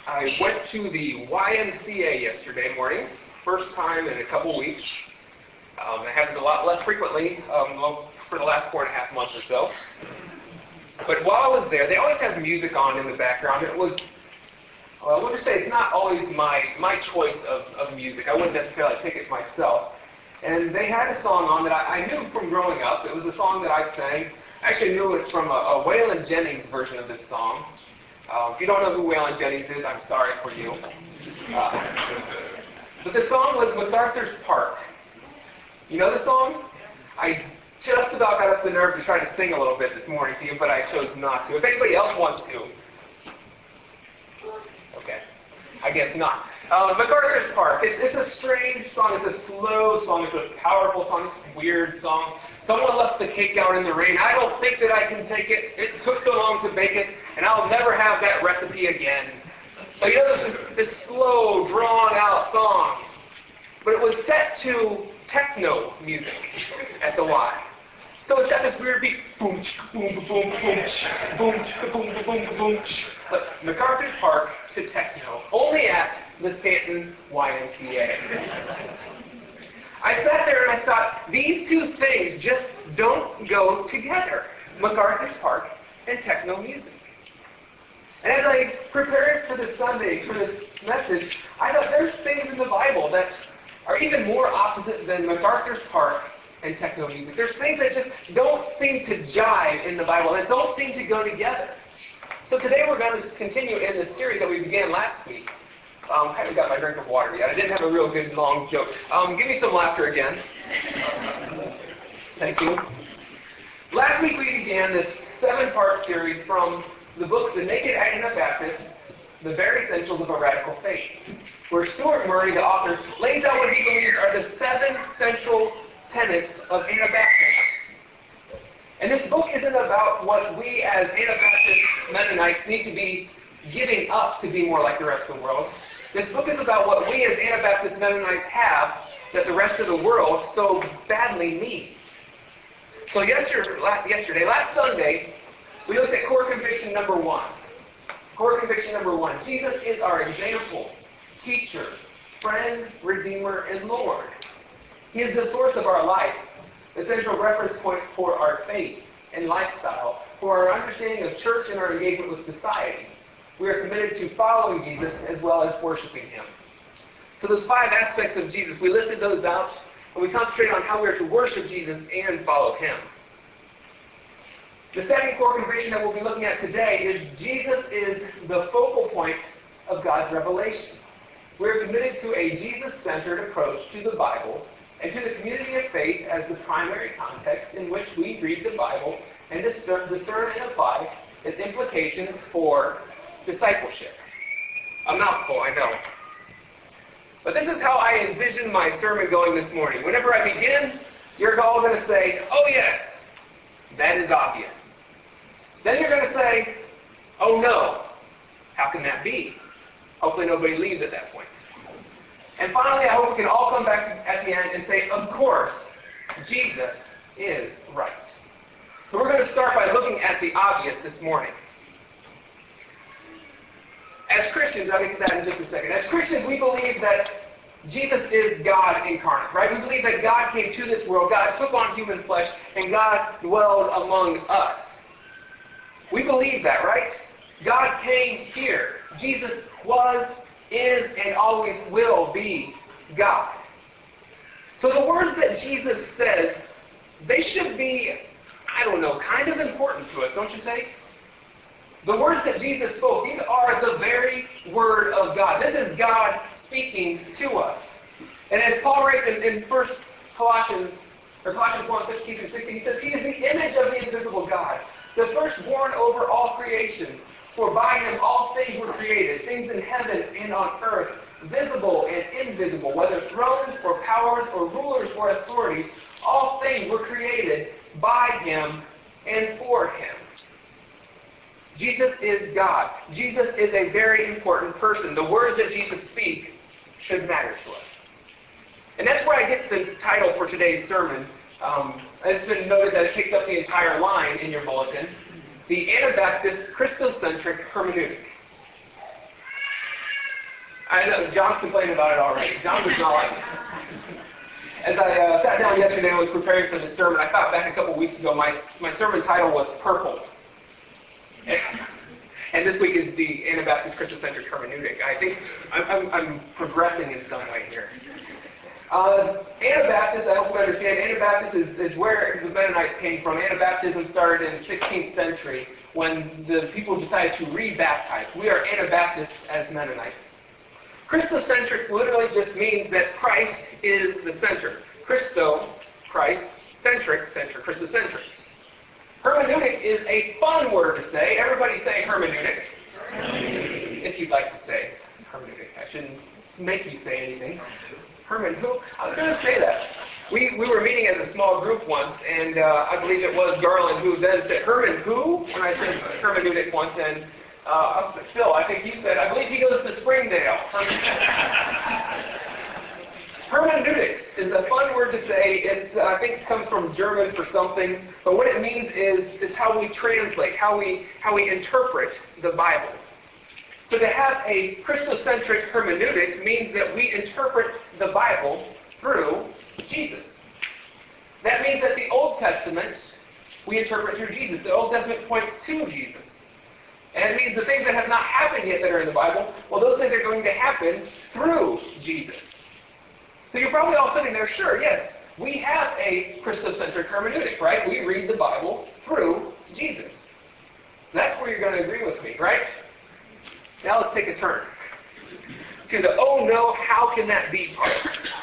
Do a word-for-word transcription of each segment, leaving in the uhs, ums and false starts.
I went to the Y M C A yesterday morning, first time in a couple weeks. Um, it happens a lot less frequently um, well, for the last four and a half months or so. But while I was there, they always have music on in the background. It was, well, I would just say it's not always my, my choice of, of music. I wouldn't necessarily pick it myself. And they had a song on that I, I knew from growing up. It was a song that I sang. I actually knew it from a, a Waylon Jennings version of this song. Uh, if you don't know who Waylon Jennings is, I'm sorry for you. Uh, but the song was MacArthur's Park. You know the song? I just about got up the nerve to try to sing a little bit this morning to you, but I chose not to. If anybody else wants to. Okay. I guess not. Uh, MacArthur's Park. It, it's a strange song. It's a slow song. It's a powerful song. It's a weird song. Someone left the cake out in the rain. I don't think that I can take it. It took so long to bake it, and I'll never have that recipe again. So you know this, this slow, drawn-out song. But it was set to techno music at the Y. So it's got this weird beat. Boom, boom, boom, boom, boom, boom, boom, boom, boom. But MacArthur's Park to techno, only at the Stanton Y M C A. I sat there and I thought, these two things just don't go together. MacArthur's Park and techno music. And as I prepared for this Sunday, for this message, I thought there's things in the Bible that are even more opposite than MacArthur's Park and techno music. There's things that just don't seem to jive in the Bible, that don't seem to go together. So today we're going to continue in the series that we began last week. Um, I haven't got my drink of water yet. I didn't have a real good long joke. Um, give me some laughter again. Thank you. Last week we began this seven-part series from the book The Naked Anabaptist, The Very Essentials of a Radical Faith, where Stuart Murray, the author, lays out what he believes are the seven central tenets of Anabaptism. And this book isn't about what we as Anabaptist Mennonites need to be giving up to be more like the rest of the world. This book is about what we as Anabaptist Mennonites have that the rest of the world so badly needs. So yesterday, yesterday, last Sunday, we looked at core conviction number one. Core conviction number one. Jesus is our example, teacher, friend, redeemer, and Lord. He is the source of our life, the central reference point for our faith and lifestyle, for our understanding of church and our engagement with society. We are committed to following Jesus as well as worshiping Him. So those five aspects of Jesus, we listed those out, and we concentrated on how we are to worship Jesus and follow Him. The second core conviction that we'll be looking at today is Jesus is the focal point of God's revelation. We are committed to a Jesus-centered approach to the Bible and to the community of faith as the primary context in which we read the Bible and discern and apply its implications for discipleship. A mouthful, I know. But this is how I envision my sermon going this morning. Whenever I begin, you're all going to say, oh yes, that is obvious. Then you're going to say, oh no, how can that be? Hopefully nobody leaves at that point. And finally, I hope we can all come back at the end and say, of course, Jesus is right. So we're going to start by looking at the obvious this morning. As Christians, I'll get to that in just a second. As Christians, we believe that Jesus is God incarnate, right? We believe that God came to this world, God took on human flesh, and God dwelled among us. We believe that, right? God came here. Jesus was, is, and always will be God. So the words that Jesus says, they should be, I don't know, kind of important to us, don't you think? The words that Jesus spoke, these are the very Word of God. This is God speaking to us. And as Paul writes in, in First Colossians, or Colossians one, fifteen through sixteen, he says, He is the image of the invisible God, the firstborn over all creation. For by Him all things were created, things in heaven and on earth, visible and invisible, whether thrones or powers or rulers or authorities, all things were created by Him and for Him. Jesus is God. Jesus is a very important person. The words that Jesus speaks should matter to us. And that's where I get the title for today's sermon. Um, it's been noted that it takes up the entire line in your bulletin. The Anabaptist Christocentric Hermeneutic. I know, John's complaining about it already. John does not like it. As I uh, sat down yesterday and was preparing for this sermon, I thought back a couple weeks ago, my, my sermon title was Purple. And, and this week is the Anabaptist Christocentric hermeneutic. I think I'm, I'm, I'm progressing in some way here. Uh, Anabaptists, I hope you understand, Anabaptists is, is where the Mennonites came from. Anabaptism started in the sixteenth century when the people decided to rebaptize. We are Anabaptists as Mennonites. Christocentric literally just means that Christ is the center. Christo, Christ, centric, center, Christocentric. Hermeneutic is a fun word to say. Everybody say hermeneutic. Hermeneutic. If you'd like to say hermeneutic. I shouldn't make you say anything. Herman who? I was going to say that. We we were meeting as a small group once, and uh, I believe it was Garland who then said, Herman who? When I said hermeneutic once, and uh, I was, Phil, I think you said, I believe he goes to Springdale. Hermeneutics is a fun word to say. It's, uh, I think it comes from German for something, but what it means is, is how we translate, how we, how we interpret the Bible. So to have a Christocentric hermeneutic means that we interpret the Bible through Jesus. That means that the Old Testament we interpret through Jesus. The Old Testament points to Jesus. And it means the things that have not happened yet that are in the Bible, well, those things are going to happen through Jesus. So you're probably all sitting there, sure, yes, we have a Christocentric hermeneutic, right? We read the Bible through Jesus. That's where you're going to agree with me, right? Now let's take a turn to the, oh no, how can that be part.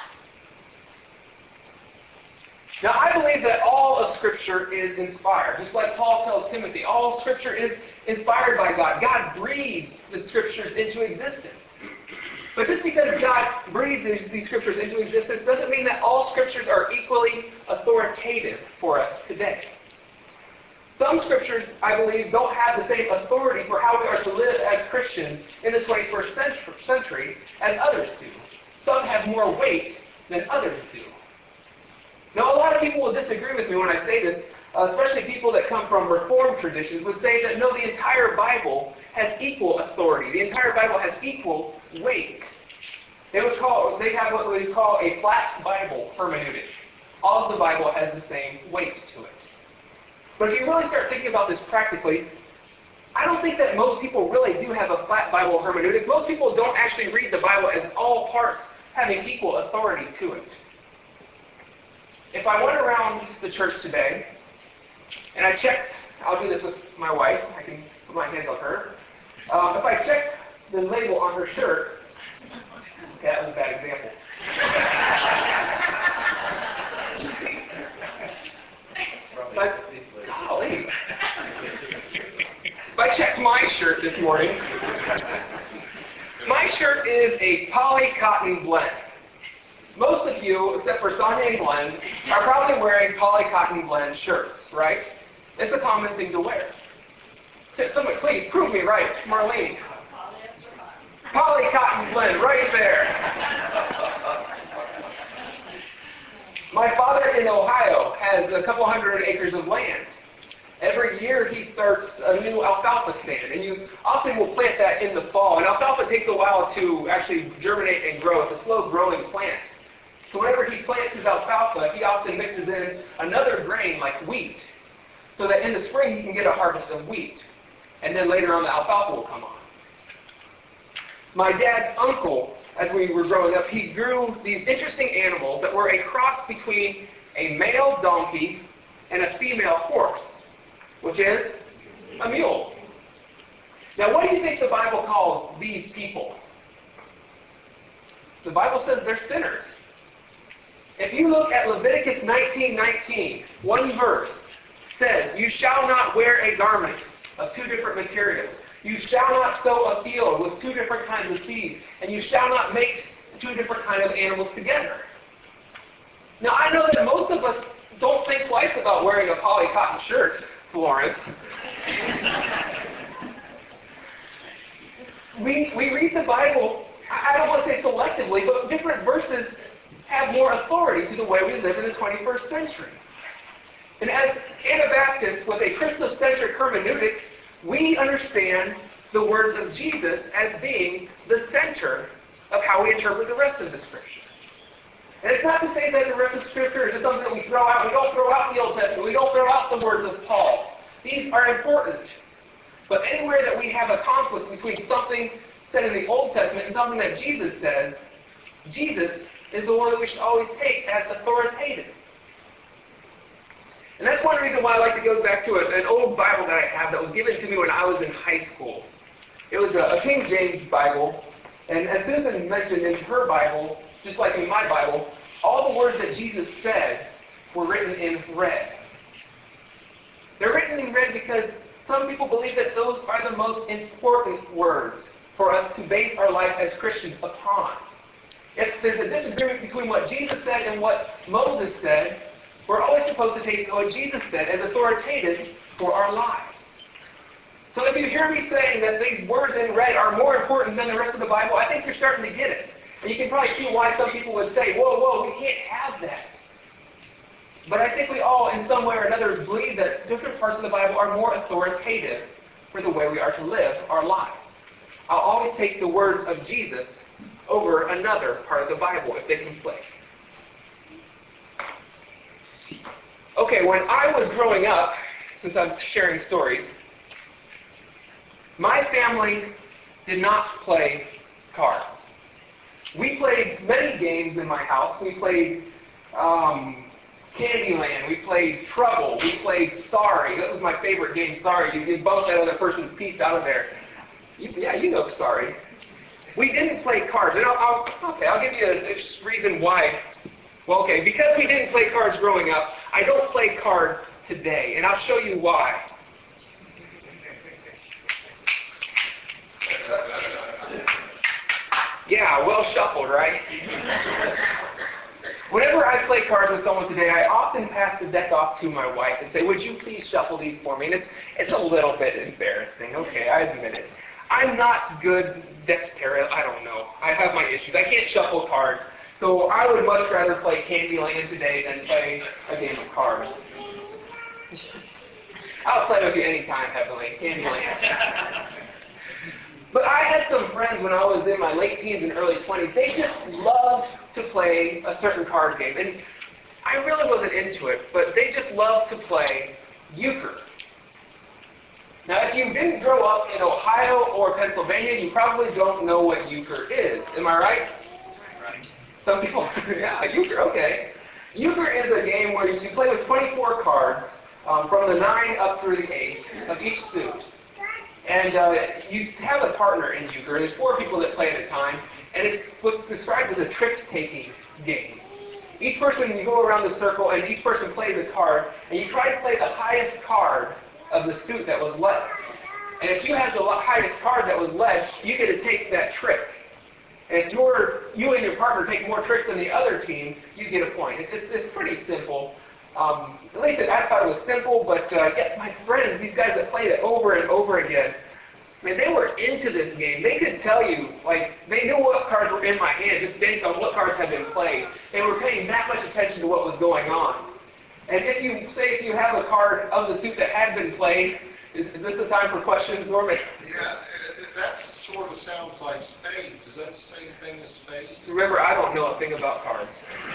Now I believe that all of Scripture is inspired. Just like Paul tells Timothy, all Scripture is inspired by God. God breathed the Scriptures into existence. But just because God breathed these, these Scriptures into existence doesn't mean that all Scriptures are equally authoritative for us today. Some Scriptures, I believe, don't have the same authority for how we are to live as Christians in the twenty-first century as others do. Some have more weight than others do. Now, a lot of people will disagree with me when I say this, uh, especially people that come from Reformed traditions, would say that no, the entire Bible has equal authority. The entire Bible has equal weight. They would call, they have what we call a flat Bible hermeneutic. All of the Bible has the same weight to it. But if you really start thinking about this practically, I don't think that most people really do have a flat Bible hermeneutic. Most people don't actually read the Bible as all parts having equal authority to it. If I went around the church today, and I checked, I'll do this with my wife, I can put my hands on her. Um, if I checked the label on her shirt, okay, that was a bad example. But, golly. If I checked my shirt this morning, my shirt is a poly cotton blend. Most of you, except for Sonia and Glenn, are probably wearing poly cotton blend shirts, right? It's a common thing to wear. Someone, please prove me right, Marlene. Poly cotton blend, right there. My father in Ohio has a couple hundred acres of land. Every year he starts a new alfalfa stand, and you often will plant that in the fall. And alfalfa takes a while to actually germinate and grow. It's a slow-growing plant. So whenever he plants his alfalfa, he often mixes in another grain like wheat, so that in the spring he can get a harvest of wheat. And then later on the alfalfa will come on. My dad's uncle, as we were growing up, he grew these interesting animals that were a cross between a male donkey and a female horse, which is a mule. Now, what do you think the Bible calls these people? The Bible says they're sinners. If you look at Leviticus nineteen nineteen, one verse says, "You shall not wear a garment of two different materials. You shall not sow a field with two different kinds of seeds, and you shall not mix two different kinds of animals together." Now, I know that most of us don't think twice about wearing a poly cotton shirt, Florence. we, we read the Bible, I don't want to say selectively, but different verses have more authority to the way we live in the twenty-first century. And as Anabaptists with a Christocentric hermeneutic, we understand the words of Jesus as being the center of how we interpret the rest of the Scripture. And it's not to say that the rest of Scripture is just something that we throw out. We don't throw out the Old Testament. We don't throw out the words of Paul. These are important. But anywhere that we have a conflict between something said in the Old Testament and something that Jesus says, Jesus is the one that we should always take as authoritative. And that's one reason why I like to go back to a, an old Bible that I have that was given to me when I was in high school. It was a, a King James Bible. And as Susan mentioned, in her Bible, just like in my Bible, all the words that Jesus said were written in red. They're written in red because some people believe that those are the most important words for us to base our life as Christians upon. If there's a disagreement between what Jesus said and what Moses said, we're always supposed to take what Jesus said as authoritative for our lives. So if you hear me saying that these words in red are more important than the rest of the Bible, I think you're starting to get it. And you can probably see why some people would say, whoa, whoa, we can't have that. But I think we all, in some way or another, believe that different parts of the Bible are more authoritative for the way we are to live our lives. I'll always take the words of Jesus over another part of the Bible if they conflict. Okay, when I was growing up, since I'm sharing stories, my family did not play cards. We played many games in my house. We played um, Candyland. We played Trouble. We played Sorry. That was my favorite game, Sorry. You get both that other person's piece out of there. You, yeah, you know Sorry. We didn't play cards. And I'll, I'll, okay, I'll give you a, a reason why. Well, okay, because we didn't play cards growing up, I don't play cards today. And I'll show you why. Yeah, well shuffled, right? Whenever I play cards with someone today, I often pass the deck off to my wife and say, would you please shuffle these for me? And it's, it's a little bit embarrassing. Okay, I admit it. I'm not good dexterous. I don't know. I have my issues. I can't shuffle cards. So I would much rather play Candyland today than play a game of cards. I'll play with you anytime, Heavenly. Candyland. But I had some friends when I was in my late teens and early twenties. They just loved to play a certain card game. And I really wasn't into it, but they just loved to play euchre. Now, if you didn't grow up in Ohio or Pennsylvania, you probably don't know what euchre is. Am I right? Right. Some people, yeah, euchre, okay. Euchre is a game where you play with twenty-four cards um, from the nine up through the eight of each suit. And uh, you have a partner in euchre. There's four people that play at a time, and it's what's described as a trick-taking game. Each person, you go around the circle, and each person plays a card, and you try to play the highest card of the suit that was led. And if you have the highest card that was led, you get to take that trick. And if you're, you and your partner take more tricks than the other team, you get a point. It's, it's, it's pretty simple. Um, at least I thought it was simple, but uh, yet my friends, these guys that played it over and over again, man, they were into this game. They could tell you, like, they knew what cards were in my hand just based on what cards had been played. They were paying that much attention to what was going on. And if you say if you have a card of the suit that had been played, is, is this the time for questions, Norman? Yeah, that sort of sounds like spades. Is that the same thing as spades? Remember, I don't know a thing about cards.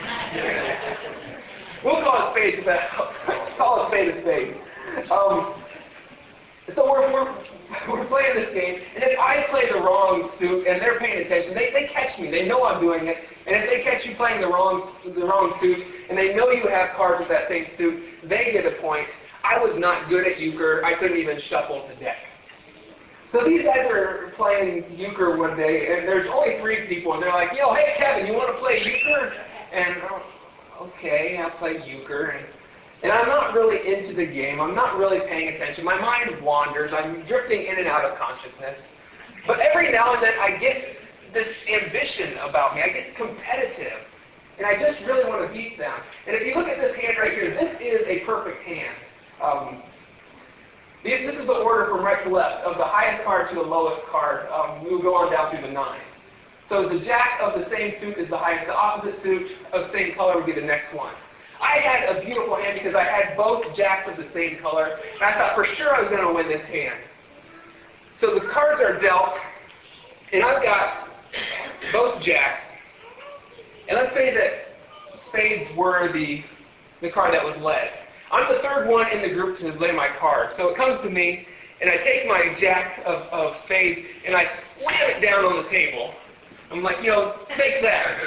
We'll call it spades if that helps. Call a spade a spade. Um, so we're, we're, we're playing this game, and if I play the wrong suit and they're paying attention, they, they catch me. They know I'm doing it. And if they catch you playing the wrong, the wrong suit, and they know you have cards with that same suit, they get a point. I was not good at euchre. I couldn't even shuffle the deck. So these guys are playing euchre one day, and there's only three people, and they're like, yo, hey, Kevin, you want to play euchre? And, oh, okay, I'll play euchre. And, and I'm not really into the game. I'm not really paying attention. My mind wanders. I'm drifting in and out of consciousness. But every now and then I get this ambition about me. I get competitive. And I just really want to beat them. And if you look at this hand right here, this is a perfect hand. Um, this is the order from right to left, of the highest card to the lowest card. Um, we'll go on down through the nine. So the jack of the same suit is the highest. The opposite suit of the same color would be the next one. I had a beautiful hand because I had both jacks of the same color, and I thought for sure I was going to win this hand. So the cards are dealt, and I've got both jacks. And let's say that spades were the, the card that was led. I'm the third one in the group to lay my card. So it comes to me, and I take my jack of, of spades, and I slam it down on the table. I'm like, you know, take that.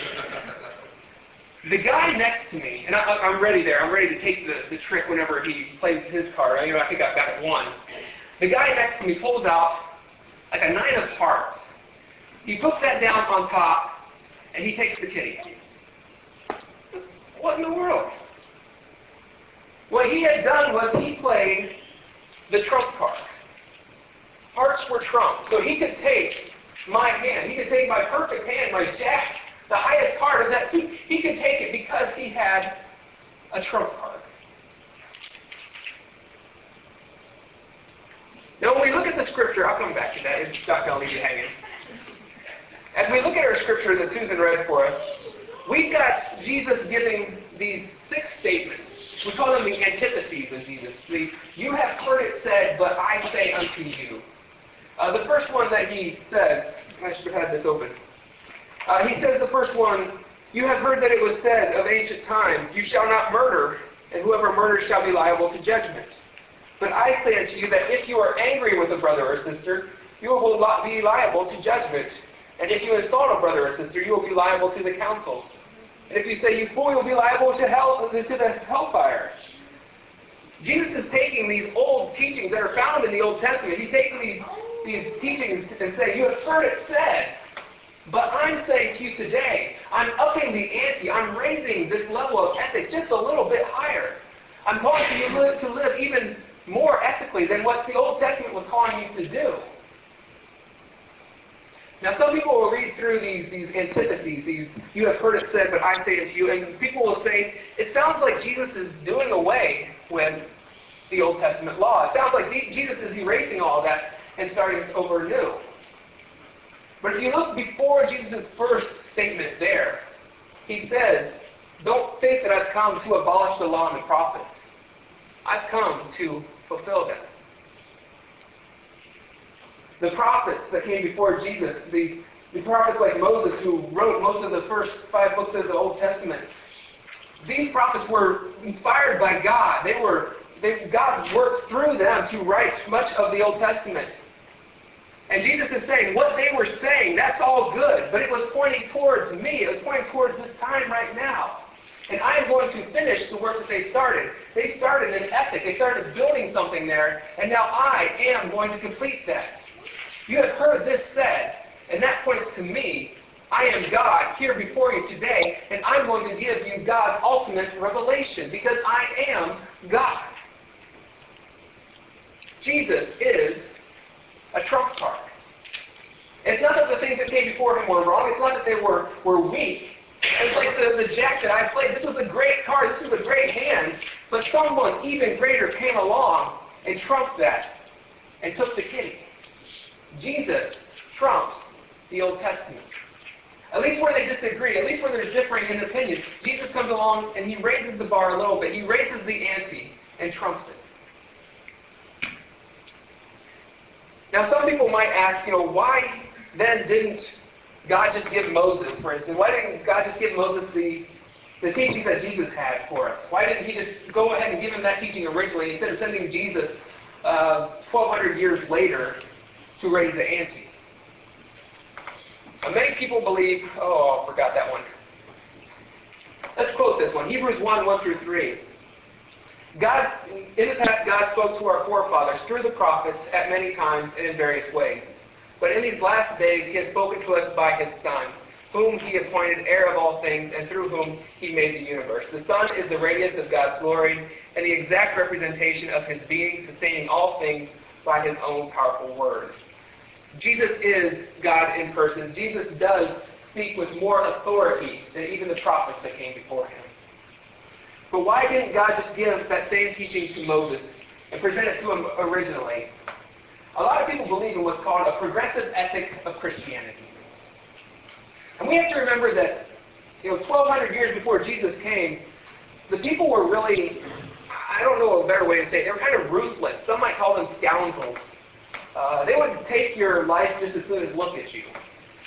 The guy next to me, and I, I'm ready there. I'm ready to take the, the trick whenever he plays his card. You know, I think I've got it won. The guy next to me pulls out like a nine of hearts. He puts that down on top, and he takes the kitty. What in the world? What he had done was he played the trump card. Hearts were trump. So he could take my hand. He could take my perfect hand, my jack, the highest card of that suit. He could take it because he had a trump card. Now when we look at the scripture, I'll come back to that. It's not going to leave you hanging. As we look at our scripture that Susan read for us, we've got Jesus giving these six statements. We call them the antitheses of Jesus. The, you have heard it said, but I say unto you. Uh, the first one that he says, I should have had this open. Uh, he says the first one, you have heard that it was said of ancient times, you shall not murder, and whoever murders shall be liable to judgment. But I say unto you that if you are angry with a brother or sister, you will be liable to judgment. And if you insult a brother or sister, you will be liable to the council. And if you say you fool, you'll be liable to hell, to the hellfire. Jesus is taking these old teachings that are found in the Old Testament. He's taking these, these teachings and saying, you have heard it said. But I'm saying to you today, I'm upping the ante. I'm raising this level of ethic just a little bit higher. I'm calling you to live, to live even more ethically than what the Old Testament was calling you to do. Now, some people will read through these, these antitheses, these, you have heard it said, but I say it to you, and people will say, it sounds like Jesus is doing away with the Old Testament law. It sounds like Jesus is erasing all of that and starting over new. But if you look before Jesus' first statement there, he says, don't think that I've come to abolish the law and the prophets. I've come to fulfill them. The prophets that came before Jesus, the, the prophets like Moses who wrote most of the first five books of the Old Testament, these prophets were inspired by God. They were, they, God worked through them to write much of the Old Testament. And Jesus is saying, what they were saying, that's all good, but it was pointing towards me. It was pointing towards this time right now. And I am going to finish the work that they started. They started an ethic. They started building something there, and now I am going to complete that. You have heard this said, and that points to me. I am God here before you today, and I'm going to give you God's ultimate revelation because I am God. Jesus is a trump card. It's not that the things that came before him were wrong. It's not that they were, were weak. It's like the, the jack that I played. This was a great card. This was a great hand. But someone even greater came along and trumped that and took the kitty. Jesus trumps the Old Testament. At least where they disagree, at least where there's differing in opinion, Jesus comes along and he raises the bar a little bit. He raises the ante and trumps it. Now some people might ask, you know, why then didn't God just give Moses, for instance, why didn't God just give Moses the, the teaching that Jesus had for us? Why didn't he just go ahead and give him that teaching originally instead of sending Jesus uh, twelve hundred years later to raise the ante? Now, many people believe, oh, I forgot that one. Let's quote this one, Hebrews one, one through three. God, in the past, God spoke to our forefathers through the prophets at many times and in various ways. But in these last days, he has spoken to us by his Son, whom he appointed heir of all things, and through whom he made the universe. The Son is the radiance of God's glory and the exact representation of his being, sustaining all things by his own powerful word. Jesus is God in person. Jesus does speak with more authority than even the prophets that came before him. But why didn't God just give that same teaching to Moses and present it to him originally? A lot of people believe in what's called a progressive ethic of Christianity. And we have to remember that, you know, twelve hundred years before Jesus came, the people were really, I don't know a better way to say it, they were kind of ruthless. Some might call them scoundrels. Uh, they would take your life just as soon as look at you.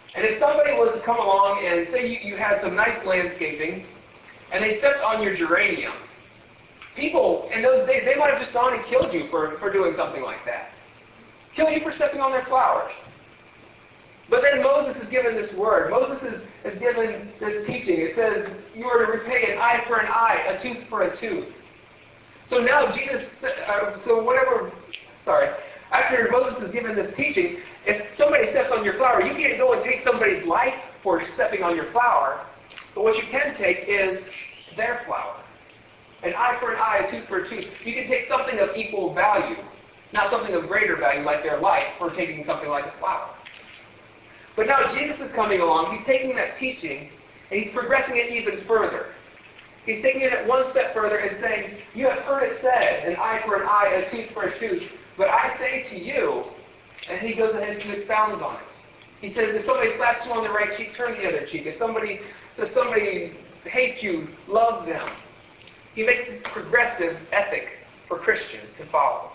And if somebody was to come along and say you, you had some nice landscaping, and they stepped on your geranium, people in those days, they might have just gone and killed you for, for doing something like that. Kill you for stepping on their flowers. But then Moses is given this word. Moses is, is given this teaching. It says, you are to repay an eye for an eye, a tooth for a tooth. So now Jesus, uh, so whatever, sorry, after Moses is given this teaching, if somebody steps on your flower, you can't go and take somebody's life for stepping on your flower, but what you can take is their flower. An eye for an eye, a tooth for a tooth. You can take something of equal value, not something of greater value like their life, for taking something like a flower. But now Jesus is coming along, he's taking that teaching, and he's progressing it even further. He's taking it one step further and saying, you have heard it said, an eye for an eye, a tooth for a tooth. But I say to you, and he goes ahead and expounds on it. He says, if somebody slaps you on the right cheek, turn the other cheek. If somebody, if somebody hates you, love them. He makes this progressive ethic for Christians to follow.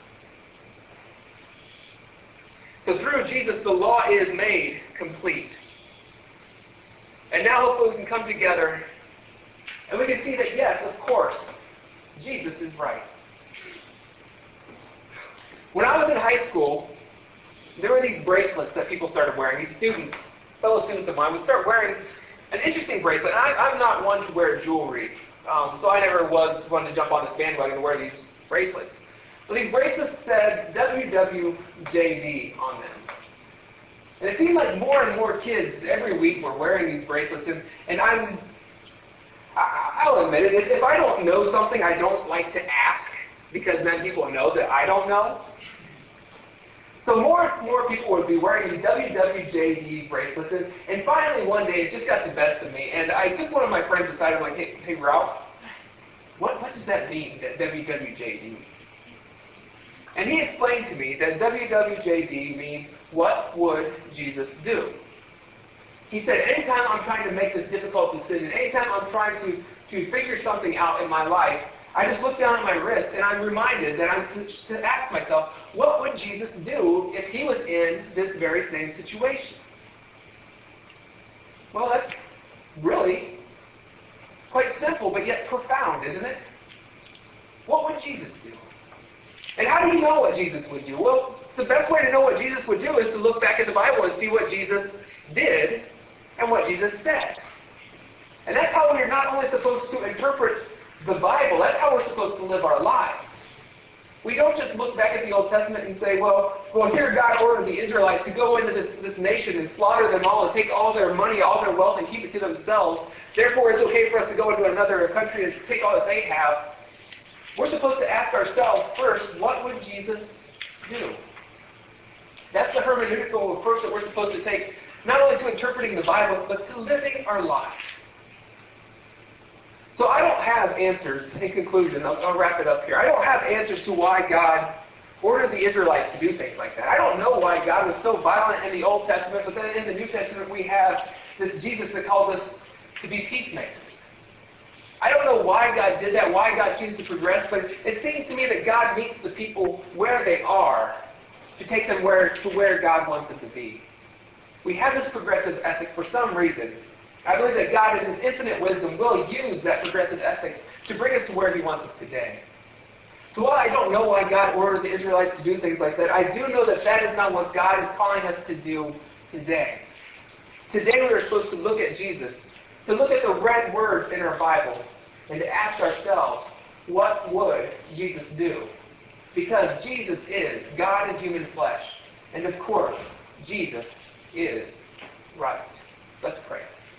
So through Jesus, the law is made complete. And now hopefully we can come together and we can see that, yes, of course, Jesus is right. When I was in high school, there were these bracelets that people started wearing. These students, fellow students of mine, would start wearing an interesting bracelet. And I, I'm not one to wear jewelry, um, so I never was one to jump on this bandwagon and wear these bracelets. But these bracelets said W W J D on them. And it seemed like more and more kids every week were wearing these bracelets. And, and I'm, I, I'll admit it, if I don't know something, I don't like to ask, because then people know that I don't know. So more and more people would be wearing these W W J D bracelets, and, and finally one day it just got the best of me, and I took one of my friends aside, I'm like, hey, hey Ralph, what, what does that mean, that W W J D? And he explained to me that W W J D means, what would Jesus do? He said, anytime I'm trying to make this difficult decision, anytime I'm trying to, to figure something out in my life, I just look down at my wrist and I'm reminded that I'm to ask myself, what would Jesus do if he was in this very same situation? Well, that's really quite simple, but yet profound, isn't it? What would Jesus do? And how do you know what Jesus would do? Well, the best way to know what Jesus would do is to look back at the Bible and see what Jesus did and what Jesus said. And that's how we're not only supposed to interpret the Bible, that's how we're supposed to live our lives. We don't just look back at the Old Testament and say, well, well, here God ordered the Israelites to go into this, this nation and slaughter them all and take all their money, all their wealth, and keep it to themselves. Therefore, it's okay for us to go into another country and take all that they have. We're supposed to ask ourselves first, what would Jesus do? That's the hermeneutical approach that we're supposed to take, not only to interpreting the Bible, but to living our lives. So I don't have answers, in conclusion, I'll, I'll wrap it up here. I don't have answers to why God ordered the Israelites to do things like that. I don't know why God was so violent in the Old Testament, but then in the New Testament we have this Jesus that calls us to be peacemakers. I don't know why God did that, why God chooses to progress, but it seems to me that God meets the people where they are to take them where, to where God wants them to be. We have this progressive ethic for some reason. I believe that God, in His infinite wisdom, will use that progressive ethic to bring us to where He wants us today. So while I don't know why God ordered the Israelites to do things like that, I do know that that is not what God is calling us to do today. Today we are supposed to look at Jesus, to look at the red words in our Bible, and to ask ourselves, what would Jesus do? Because Jesus is God in human flesh. And of course, Jesus is right. Let's pray.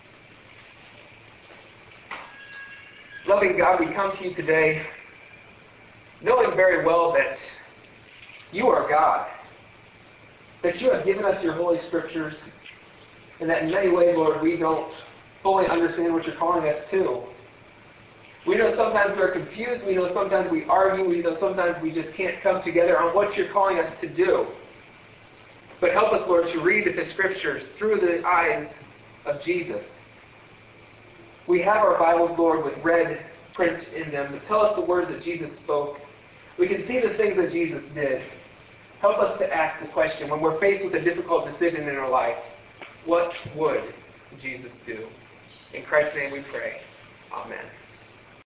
Loving God, we come to you today knowing very well that you are God, that you have given us your Holy Scriptures, and that in many ways, Lord, we don't fully understand what you're calling us to. We know sometimes we are confused, we know sometimes we argue, we know sometimes we just can't come together on what you're calling us to do. But help us, Lord, to read the Scriptures through the eyes of Jesus. We have our Bibles, Lord, with red print in them that tell us the words that Jesus spoke. We can see the things that Jesus did. Help us to ask the question when we're faced with a difficult decision in our life. what would Jesus do? In Christ's name we pray. Amen.